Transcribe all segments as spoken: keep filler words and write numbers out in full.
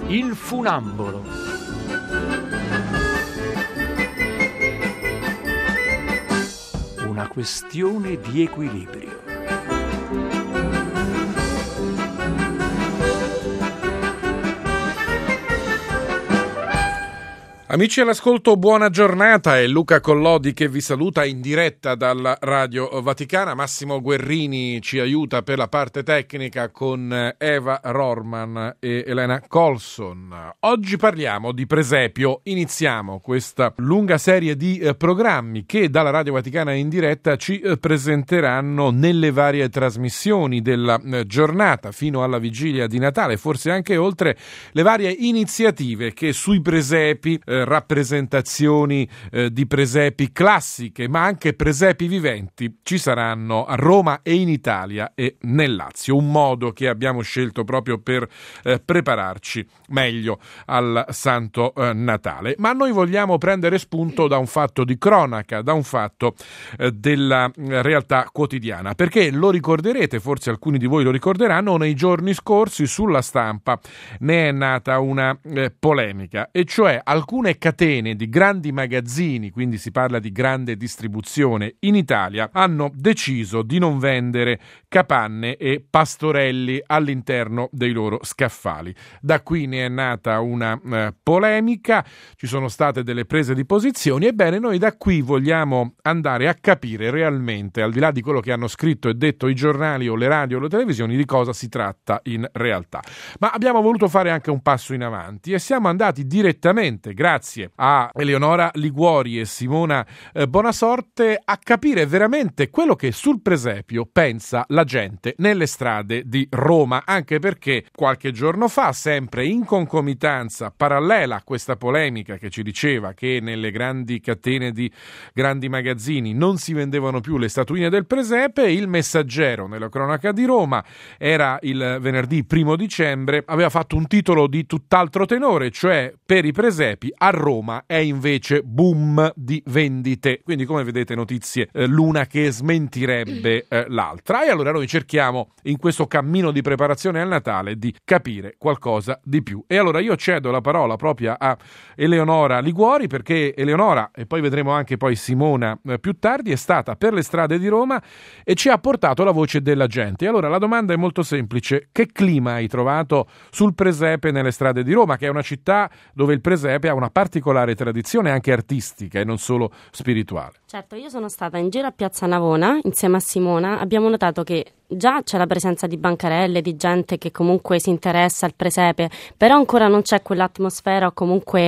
Il funambolo. Una questione di equilibrio. Amici all'ascolto, buona giornata, è Luca Collodi che vi saluta in diretta dalla Radio Vaticana. Massimo Guerrini ci aiuta per la parte tecnica con Eva Rorman e Elena Colson. Oggi parliamo di presepio, iniziamo questa lunga serie di eh, programmi che dalla Radio Vaticana in diretta ci eh, presenteranno nelle varie trasmissioni della eh, giornata fino alla vigilia di Natale, forse anche oltre le varie iniziative che sui presepi eh, rappresentazioni eh, di presepi classiche, ma anche presepi viventi ci saranno a Roma e in Italia e nel Lazio, un modo che abbiamo scelto proprio per eh, prepararci meglio al Santo eh, Natale. Ma noi vogliamo prendere spunto da un fatto di cronaca, da un fatto eh, della eh, realtà quotidiana, perché lo ricorderete, forse alcuni di voi lo ricorderanno, nei giorni scorsi sulla stampa ne è nata una eh, polemica, e cioè alcune catene di grandi magazzini, quindi si parla di grande distribuzione in Italia, hanno deciso di non vendere capanne e pastorelli all'interno dei loro scaffali. Da qui ne è nata una eh, polemica, ci sono state delle prese di posizioni. Ebbene, noi da qui vogliamo andare a capire realmente, al di là di quello che hanno scritto e detto i giornali o le radio o le televisioni, di cosa si tratta in realtà. Ma abbiamo voluto fare anche un passo in avanti e siamo andati direttamente, grazie a Eleonora Liguori e Simona eh, Bonasorte, a capire veramente quello che sul presepio pensa la gente nelle strade di Roma, anche perché qualche giorno fa, sempre in concomitanza parallela a questa polemica che ci diceva che nelle grandi catene di grandi magazzini non si vendevano più le statuine del presepe, il Messaggero nella cronaca di Roma, era il venerdì primo dicembre, aveva fatto un titolo di tutt'altro tenore, cioè per i presepi a Roma è invece boom di vendite. Quindi, come vedete, notizie eh, l'una che smentirebbe eh, l'altra. E allora noi cerchiamo in questo cammino di preparazione al Natale di capire qualcosa di più. E allora io cedo la parola proprio a Eleonora Liguori, perché Eleonora, e poi vedremo anche poi Simona eh, più tardi, è stata per le strade di Roma e ci ha portato la voce della gente. E allora la domanda è molto semplice: che clima hai trovato sul presepe nelle strade di Roma, che è una città dove il presepe ha una particolare tradizione anche artistica e non solo spirituale? Certo, io sono stata in giro a Piazza Navona insieme a Simona, abbiamo notato che già c'è la presenza di bancarelle, di gente che comunque si interessa al presepe, però ancora non c'è quell'atmosfera o comunque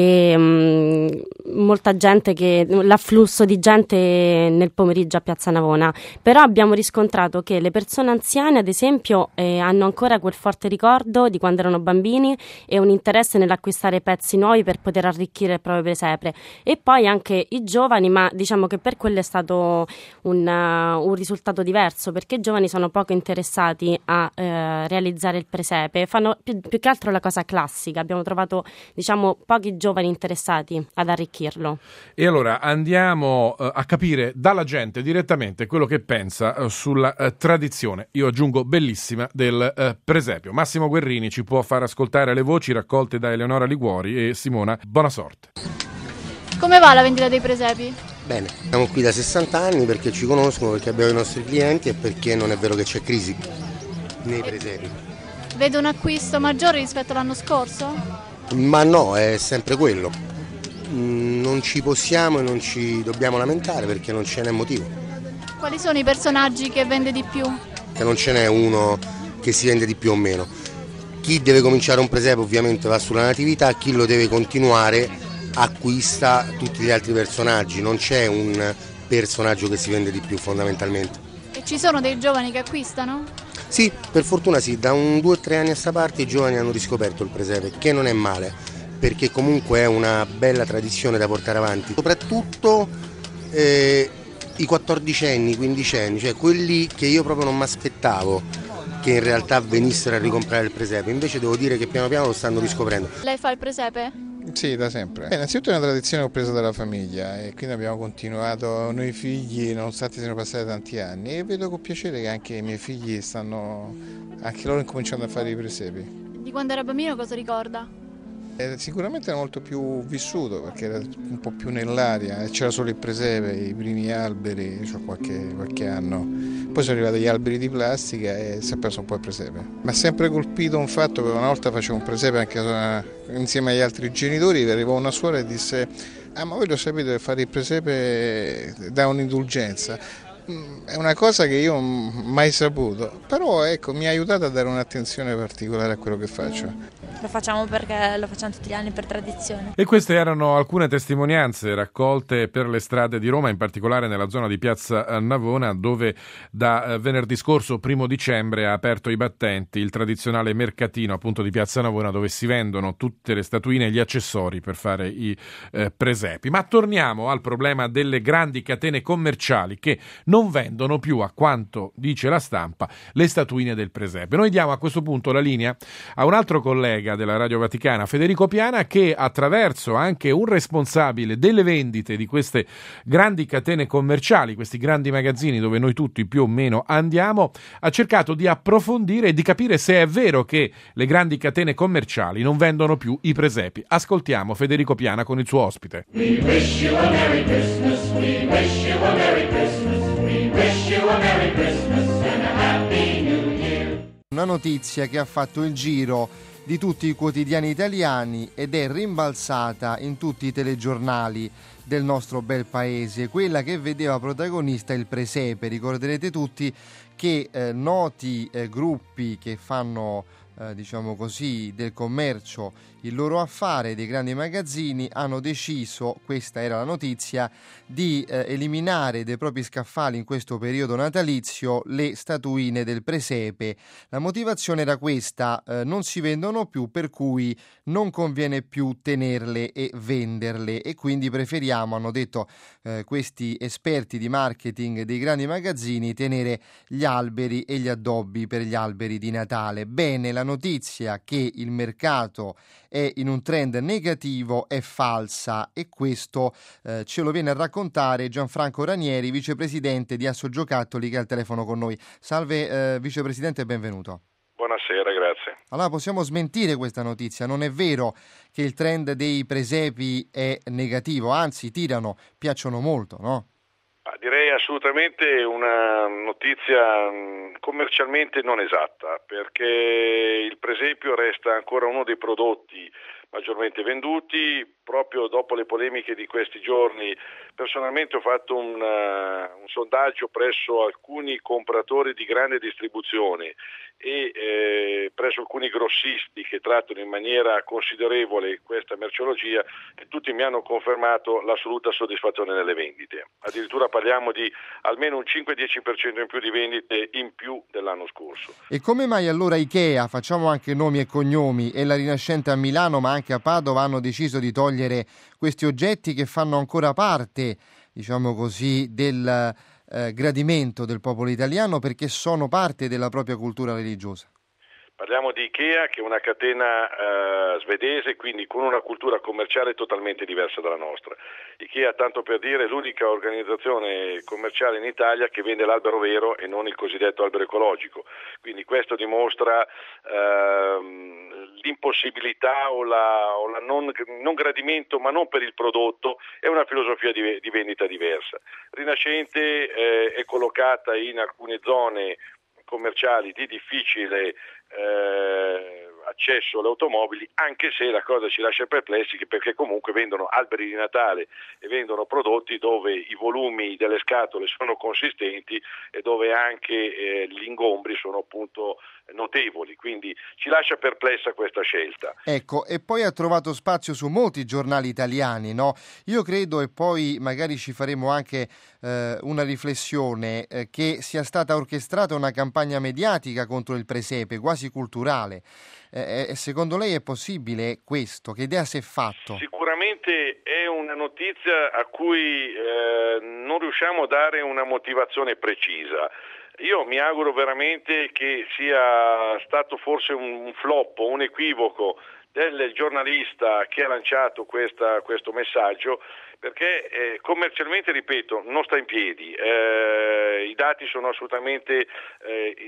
eh, molta gente, che l'afflusso di gente nel pomeriggio a Piazza Navona. Però abbiamo riscontrato che le persone anziane, ad esempio, eh, hanno ancora quel forte ricordo di quando erano bambini e un interesse nell'acquistare pezzi nuovi per poter arricchire il proprio presepe, e poi anche i giovani, ma diciamo che per quello è stato un, uh, un risultato diverso, perché i giovani sono poco interessati a eh, realizzare il presepe, fanno più, più che altro la cosa classica. Abbiamo trovato, diciamo, pochi giovani interessati ad arricchirlo. E allora andiamo uh, a capire dalla gente direttamente quello che pensa uh, sulla uh, tradizione, io aggiungo bellissima, del uh, presepio. Massimo Guerrini ci può far ascoltare le voci raccolte da Eleonora Liguori e Simona Bonasorte. Come va la vendita dei presepi? Bene, siamo qui da sessanta anni perché ci conoscono, perché abbiamo i nostri clienti e perché non è vero che c'è crisi nei presepi. Vedo un acquisto maggiore rispetto all'anno scorso? Ma no, è sempre quello. Non ci possiamo e non ci dobbiamo lamentare perché non ce n'è motivo. Quali sono i personaggi che vende di più? Che non ce n'è uno che si vende di più o meno. Chi deve cominciare un presepe ovviamente va sulla natività, chi lo deve continuare acquista tutti gli altri personaggi, non c'è un personaggio che si vende di più fondamentalmente. E ci sono dei giovani che acquistano? Sì, per fortuna sì, da un due o tre anni a sta parte i giovani hanno riscoperto il presepe, che non è male, perché comunque è una bella tradizione da portare avanti, soprattutto eh, i quattordicenni, quindicenni, cioè quelli che io proprio non mi aspettavo che in realtà venissero a ricomprare il presepe, invece devo dire che piano piano lo stanno riscoprendo. Lei fa il presepe? Sì, da sempre. Beh, innanzitutto è una tradizione che ho preso dalla famiglia e quindi abbiamo continuato noi figli, nonostante siano passati tanti anni, e vedo con piacere che anche i miei figli stanno, anche loro incominciando a fare i presepi. Di quando era bambino cosa ricorda? Eh, sicuramente era molto più vissuto perché era un po' più nell'aria, c'era solo il presepe, i primi alberi, cioè qualche, qualche anno. Poi sono arrivati gli alberi di plastica e si è perso un po' il presepe. Mi ha sempre colpito un fatto che una volta facevo un presepe anche insieme agli altri genitori, arrivò una suora e disse: ah, ma voi lo sapete, fare il presepe dà un'indulgenza. È una cosa che io mai saputo, però ecco, mi ha aiutato a dare un'attenzione particolare a quello che faccio. Lo facciamo perché lo facciamo tutti gli anni per tradizione. E queste erano alcune testimonianze raccolte per le strade di Roma, in particolare nella zona di Piazza Navona, dove da venerdì scorso, primo dicembre, ha aperto i battenti il tradizionale mercatino appunto di Piazza Navona, dove si vendono tutte le statuine e gli accessori per fare i eh, presepi. Ma torniamo al problema delle grandi catene commerciali che non vendono più, a quanto dice la stampa, le statuine del presepe. Noi diamo a questo punto la linea a un altro collega della Radio Vaticana, Federico Piana, che attraverso anche un responsabile delle vendite di queste grandi catene commerciali, questi grandi magazzini dove noi tutti più o meno andiamo, ha cercato di approfondire e di capire se è vero che le grandi catene commerciali non vendono più i presepi. Ascoltiamo Federico Piana con il suo ospite. We wish you a Merry Christmas, we wish you a Merry Christmas, we wish you a Merry Christmas and a Happy New Year. Una notizia che ha fatto il giro di tutti i quotidiani italiani ed è rimbalzata in tutti i telegiornali del nostro bel paese, quella che vedeva protagonista il presepe. Ricorderete tutti che eh, noti eh, gruppi che fanno eh, diciamo così del commercio il loro affare, dei grandi magazzini, hanno deciso, questa era la notizia, di eh, eliminare dai propri scaffali in questo periodo natalizio le statuine del presepe. La motivazione era questa: eh, non si vendono più, per cui non conviene più tenerle e venderle, e quindi preferiamo, hanno detto eh, questi esperti di marketing dei grandi magazzini, tenere gli alberi e gli addobbi per gli alberi di Natale. Bene, la notizia che il mercato è in un trend negativo è falsa, e questo eh, ce lo viene a raccontare Gianfranco Ranieri, vicepresidente di Assogiocattoli, che è al telefono con noi. Salve eh, vicepresidente e benvenuto. Buonasera, grazie. Allora, possiamo smentire questa notizia? Non è vero che il trend dei presepi è negativo, anzi tirano, piacciono molto, no? Ah, direi assolutamente una notizia commercialmente non esatta, perché il presepio resta ancora uno dei prodotti maggiormente venduti. Proprio dopo le polemiche di questi giorni, personalmente ho fatto un, uh, un sondaggio presso alcuni compratori di grande distribuzione e eh, presso alcuni grossisti che trattano in maniera considerevole questa merceologia, e tutti mi hanno confermato l'assoluta soddisfazione nelle vendite. Addirittura parliamo di almeno un cinque-dieci per cento in più di vendite in più dell'anno scorso. E come mai allora Ikea, facciamo anche nomi e cognomi, e la Rinascente a Milano ma anche a Padova hanno deciso di togliere questi oggetti che fanno ancora parte, diciamo così, del eh, gradimento del popolo italiano, perché sono parte della propria cultura religiosa? Parliamo di Ikea, che è una catena eh, svedese, quindi con una cultura commerciale totalmente diversa dalla nostra. Ikea, tanto per dire, è l'unica organizzazione commerciale in Italia che vende l'albero vero e non il cosiddetto albero ecologico. Quindi questo dimostra ehm, l'impossibilità o, la, o la non, non gradimento, ma non per il prodotto, è una filosofia di, di vendita diversa. Rinascente eh, è collocata in alcune zone commerciali di difficile eh, accesso alle automobili, anche se la cosa ci lascia perplessi, perché comunque vendono alberi di Natale e vendono prodotti dove i volumi delle scatole sono consistenti e dove anche eh, gli ingombri sono appunto notevoli, quindi ci lascia perplessa questa scelta. Ecco, e poi ha trovato spazio su molti giornali italiani, no? Io credo, e poi magari ci faremo anche eh, una riflessione, eh, che sia stata orchestrata una campagna mediatica contro il presepe, quasi culturale. Eh, secondo lei è possibile questo? Che idea si è fatto? Sicuramente è una notizia a cui eh, non riusciamo a dare una motivazione precisa. Io mi auguro veramente che sia stato forse un, un flop, un equivoco del giornalista che ha lanciato questa, questo messaggio, perché eh, commercialmente, ripeto, non sta in piedi. Eh, i dati sono assolutamente eh, in,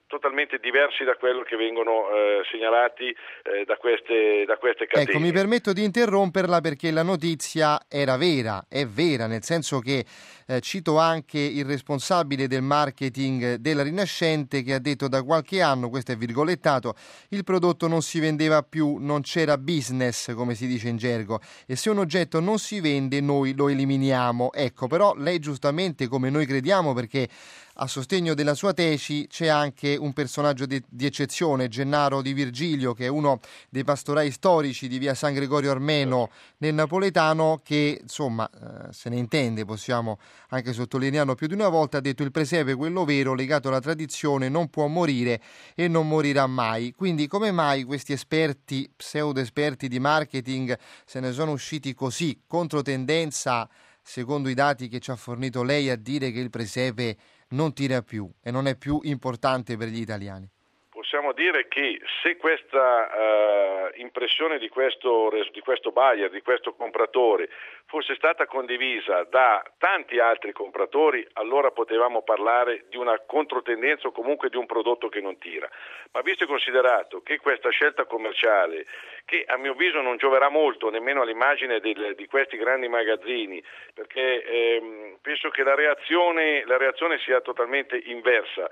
totalmente diversi da quello che vengono eh, segnalati eh, da queste da queste catene. Ecco, mi permetto di interromperla perché la notizia era vera, è vera, nel senso che eh, cito anche il responsabile del marketing della Rinascente che ha detto da qualche anno, questo è virgolettato, il prodotto non si vendeva più, non c'era business, come si dice in gergo, e se un oggetto non si vende noi lo eliminiamo. Ecco, però lei giustamente, come noi crediamo, perché a sostegno della sua tesi c'è anche un personaggio di, di eccezione, Gennaro Di Virgilio, che è uno dei pastorai storici di via San Gregorio Armeno nel napoletano, che insomma eh, se ne intende, possiamo anche sottolinearlo più di una volta, ha detto: il presepe, quello vero, legato alla tradizione, non può morire e non morirà mai. Quindi come mai questi esperti, pseudo esperti di marketing, se ne sono usciti così controtendenza, secondo i dati che ci ha fornito lei, a dire che il presepe non tira più e non è più importante per gli italiani? Possiamo dire che se questa uh, impressione di questo, di questo buyer, di questo compratore, fosse stata condivisa da tanti altri compratori, allora potevamo parlare di una controtendenza o comunque di un prodotto che non tira. Ma visto e considerato che questa scelta commerciale, che a mio avviso non gioverà molto nemmeno all'immagine del, di questi grandi magazzini, perché ehm, penso che la reazione, la reazione sia totalmente inversa.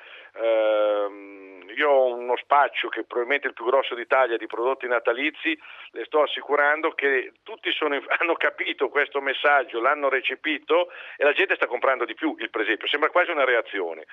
Ehm, io ho uno spaccio che è probabilmente il più grosso d'Italia di prodotti natalizi, le sto assicurando che tutti sono, hanno capito questo messaggio, l'hanno recepito e la gente sta comprando di più il presepe, sembra quasi una reazione.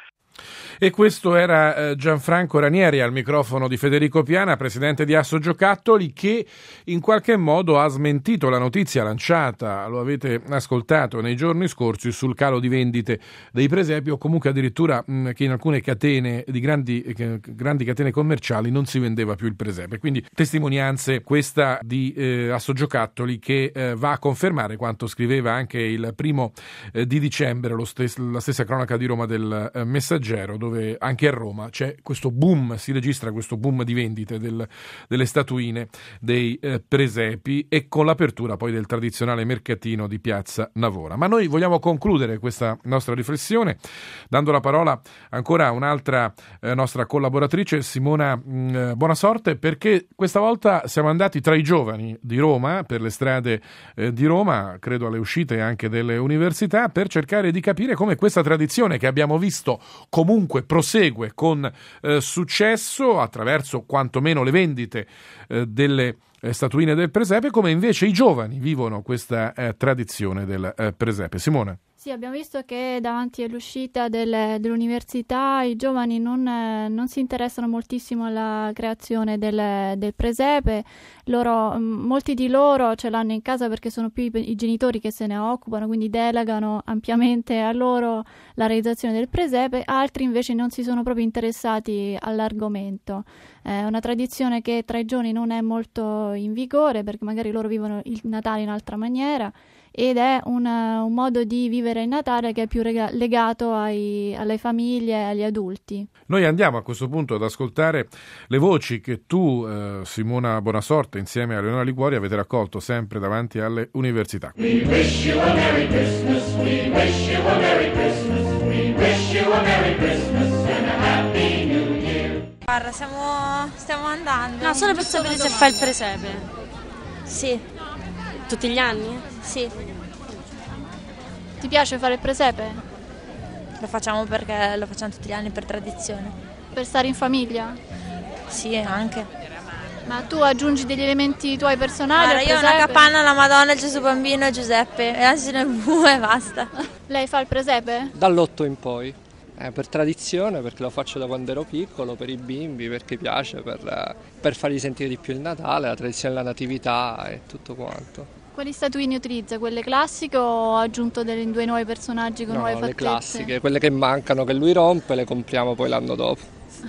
E questo era Gianfranco Ranieri al microfono di Federico Piana, presidente di Assogiocattoli, che in qualche modo ha smentito la notizia lanciata, lo avete ascoltato nei giorni scorsi, sul calo di vendite dei presepi, o comunque addirittura mh, che in alcune catene di grandi, eh, grandi catene commerciali non si vendeva più il presepe. Quindi testimonianze questa di eh, Assogiocattoli, che eh, va a confermare quanto scriveva anche il primo eh, di dicembre lo stes- la stessa cronaca di Roma del eh, Messaggero, dove anche a Roma c'è questo boom, si registra questo boom di vendite del, delle statuine dei eh, presepi, e con l'apertura poi del tradizionale mercatino di Piazza Navona. Ma noi vogliamo concludere questa nostra riflessione dando la parola ancora a un'altra eh, nostra collaboratrice, Simona mh, Buonasorte, perché questa volta siamo andati tra i giovani di Roma, per le strade eh, di Roma, credo alle uscite anche delle università, per cercare di capire come questa tradizione, che abbiamo visto comunque prosegue con eh, successo attraverso quantomeno le vendite eh, delle eh, statuine del presepe, come invece i giovani vivono questa eh, tradizione del eh, presepe. Simona. Sì, abbiamo visto che davanti all'uscita delle, dell'università i giovani non, eh, non si interessano moltissimo alla creazione del, del presepe. Loro, molti di loro ce l'hanno in casa perché sono più i, i genitori che se ne occupano, quindi delegano ampiamente a loro la realizzazione del presepe. Altri invece non si sono proprio interessati all'argomento. È una tradizione che tra i giovani non è molto in vigore, perché magari loro vivono il Natale in altra maniera, ed è una, un modo di vivere il Natale che è più rega- legato ai, alle famiglie e agli adulti. Noi andiamo a questo punto ad ascoltare le voci che tu, eh, Simona Buonasorte, insieme a Leonora Liguori, avete raccolto sempre davanti alle università. We wish you a Merry Christmas, we wish you a Merry Christmas, we wish you a Merry Christmas and a Happy New Year. Guarda, stiamo, stiamo andando. No, solo per sapere se fa il presepe. Sì. Tutti gli anni? Sì. Ti piace fare il presepe? Lo facciamo perché lo facciamo tutti gli anni per tradizione. Per stare in famiglia? Sì, anche. Ma tu aggiungi degli elementi tuoi personali? Guarda, io ho una capanna, la Madonna, il Gesù Bambino e Giuseppe, e asino il bue e basta. Lei fa il presepe? Dall'otto in poi. Eh, per tradizione, perché lo faccio da quando ero piccolo, per i bimbi, perché piace, per, per fargli sentire di più il Natale, la tradizione della natività e tutto quanto. Quali statuine utilizza? Quelle classiche o ha aggiunto dei due nuovi personaggi con no, nuove no, fattezze? le classiche, quelle che mancano, che lui rompe, le compriamo poi l'anno dopo. Ok.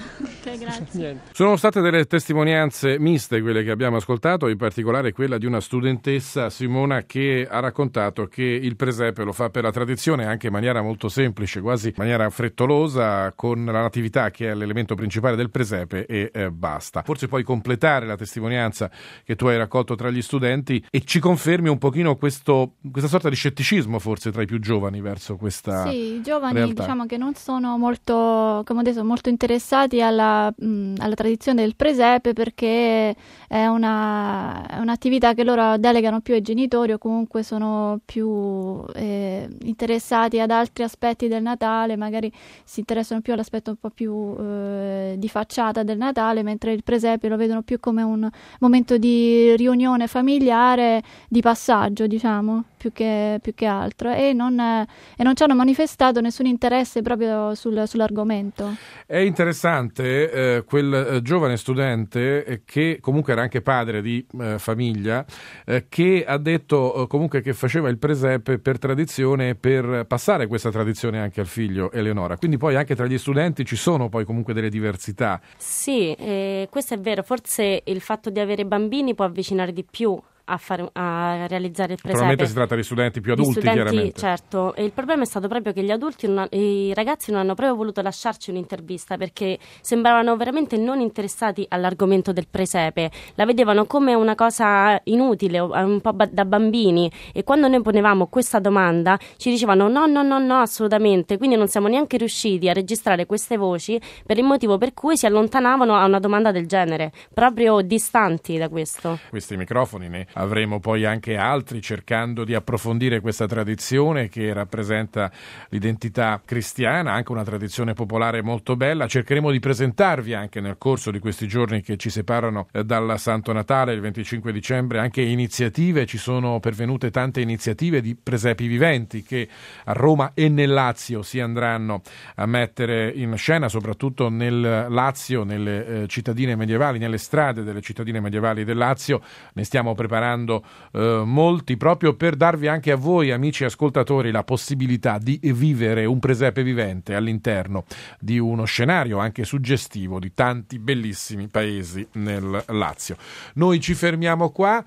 Grazie, grazie. Sono state delle testimonianze miste quelle che abbiamo ascoltato, in particolare quella di una studentessa, Simona, che ha raccontato che il presepe lo fa per la tradizione, anche in maniera molto semplice, quasi in maniera frettolosa, con la natività che è l'elemento principale del presepe e eh, basta. Forse puoi completare la testimonianza che tu hai raccolto tra gli studenti e ci confermi un pochino questo, questa sorta di scetticismo forse tra i più giovani verso questa Sì, i giovani realtà. Diciamo che non sono molto, come ho detto, molto interessati alla, mh, alla tradizione del presepe, perché è, una, è un'attività che loro delegano più ai genitori, o comunque sono più eh, interessati ad altri aspetti del Natale, magari si interessano più all'aspetto un po' più eh, di facciata del Natale, mentre il presepe lo vedono più come un momento di riunione familiare, di passaggio, diciamo, più che, più che altro, e non, eh, e non ci hanno manifestato nessun interesse proprio sul, sull'argomento. È interessante eh, quel eh, giovane studente eh, che comunque era anche padre di eh, famiglia, eh, che ha detto eh, comunque che faceva il presepe per tradizione, per passare questa tradizione anche al figlio Eleonora. Quindi poi anche tra gli studenti ci sono poi comunque delle diversità. Sì, eh, questo è vero. Forse il fatto di avere bambini può avvicinare di più a, fare, a realizzare il presepe. Probabilmente si tratta di studenti più adulti, Di studenti, chiaramente. certo. E il problema è stato proprio che gli adulti, non, i ragazzi non hanno proprio voluto lasciarci un'intervista, perché sembravano veramente non interessati all'argomento del presepe. La vedevano come una cosa inutile, un po' ba- da bambini. E quando noi ponevamo questa domanda ci dicevano no, no, no, no, assolutamente. Quindi non siamo neanche riusciti a registrare queste voci, per il motivo per cui si allontanavano a una domanda del genere, proprio distanti da questo. Questi microfoni ne avremo poi anche altri, cercando di approfondire questa tradizione che rappresenta l'identità cristiana, anche una tradizione popolare molto bella. Cercheremo di presentarvi anche nel corso di questi giorni che ci separano dal Santo Natale, il venticinque dicembre, anche iniziative. Ci sono pervenute tante iniziative di presepi viventi che a Roma e nel Lazio si andranno a mettere in scena, soprattutto nel Lazio, nelle eh, cittadine medievali, nelle strade delle cittadine medievali del Lazio. Ne stiamo preparando eh, molti, proprio per darvi anche a voi, amici ascoltatori, la possibilità di vivere un presepe vivente all'interno di uno scenario anche suggestivo di tanti bellissimi paesi nel Lazio. Noi ci fermiamo qua,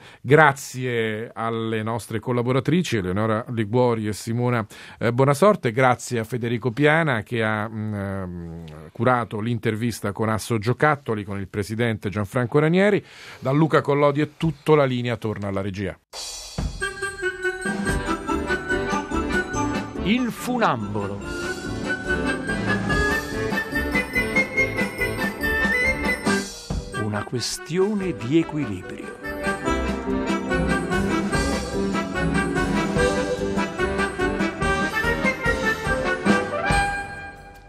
grazie alle nostre collaboratrici Eleonora Liguori e Simona eh, Buonasorte, grazie a Federico Piana che ha mh, curato l'intervista con Asso Giocattoli, con il presidente Gianfranco Ranieri. Da Luca Collodi è tutto, la linea torna alla regia. Il funambolo. Una questione di equilibrio.